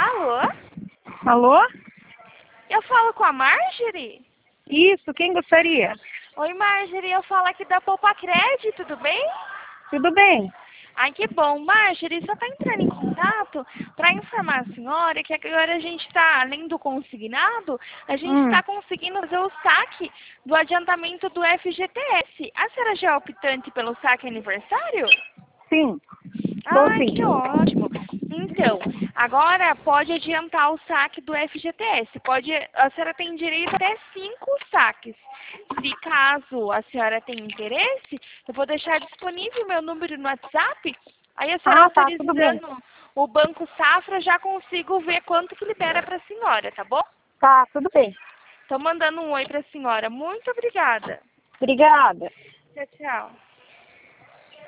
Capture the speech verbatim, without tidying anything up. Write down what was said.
Alô? Alô? Eu falo com a Marjorie? Isso, quem gostaria? Oi, Marjorie, eu falo aqui da Poupa Crédito, tudo bem? Tudo bem? Ai, que bom. Marjorie, só está entrando em contato para informar a senhora que agora a gente está, além do consignado, a gente está Hum, conseguindo fazer o saque do adiantamento do F G T S. A senhora já é optante pelo saque aniversário? sim, estou Ai, sim. que ótimo. Então, agora pode adiantar o saque do F G T S. Pode, a senhora tem direito até cinco saques. Se caso a senhora tenha interesse, eu vou deixar disponível o meu número no WhatsApp. Aí a senhora Ah, tá, tudo bem. autorizando o Banco Safra, já consigo ver quanto que libera para a senhora, tá bom? Tá, tudo bem. Estou mandando um oi para a senhora. Muito obrigada. Obrigada. Tchau, tchau.